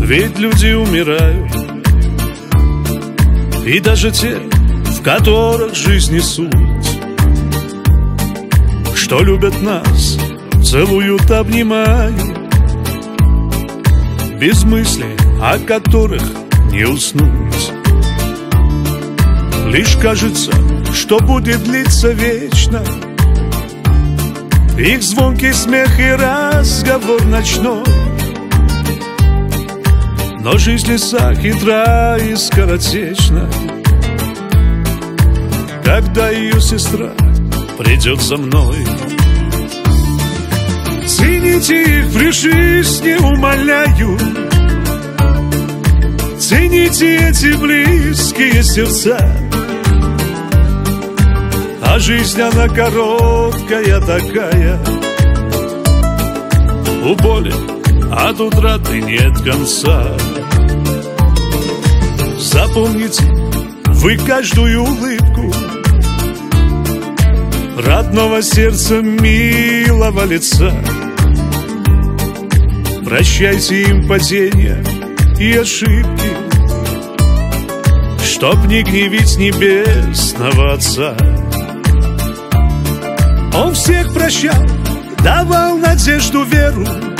ведь люди умирают, и даже те, в которых жизнь и суть, что любят нас, целуют, обнимают, без мыслей, о которых не уснуть. Лишь кажется, что будет длиться вечно их звонкий смех и разговор ночной. Но жизнь лиса хитра и скоротечна, когда ее сестра придет за мной. Цените их при жизни, умоляю, цените эти близкие сердца. А жизнь она короткая такая, у боли от утраты нет конца. Запомните вы каждую улыбку родного сердца, милого лица. Прощайте им падения и ошибки, чтоб не гневить небесного Отца. Он всех прощал, давал надежду, веру,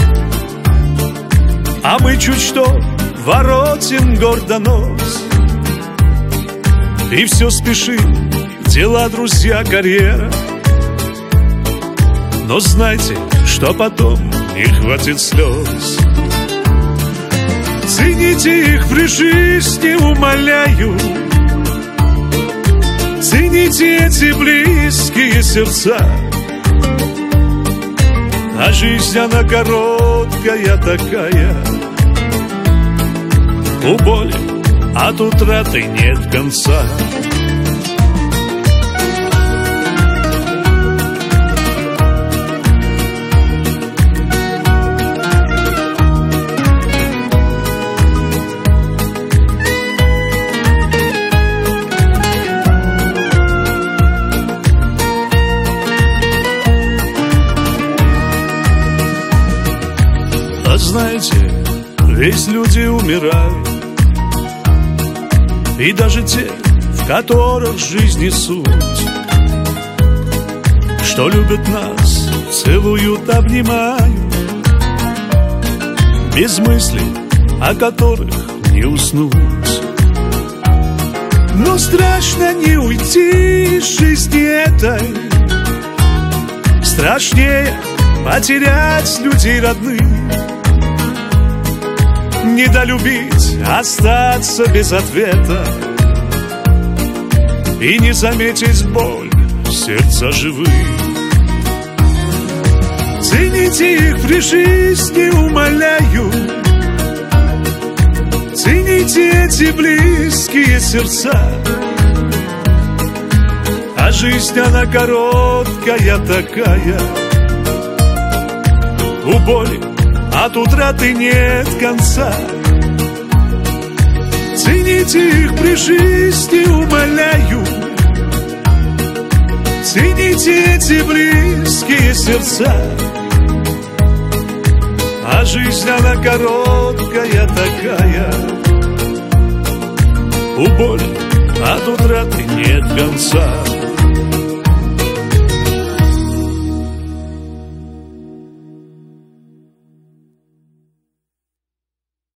а мы чуть что воротим гордо нос. И все спешим, дела, друзья, карьера. Но знайте, что потом не хватит слез. Цените их при жизни, умоляю, цените эти близкие сердца. А жизнь она короткая такая, у боли от утраты нет конца. Знаете, ведь люди умирают, и даже те, в которых жизнь и суть, что любят нас, целуют, обнимают, без мыслей, о которых не уснуть. Но страшно не уйти из жизни этой, страшнее потерять людей родных, недолюбить, остаться без ответа и не заметить боль сердца живых. Цените их при жизни, умоляю, цените эти близкие сердца. А жизнь она короткая такая, у боли от утраты нет конца. Цените их при жизни, умоляю, цените эти близкие сердца. А жизнь она короткая такая, у боли от утраты нет конца.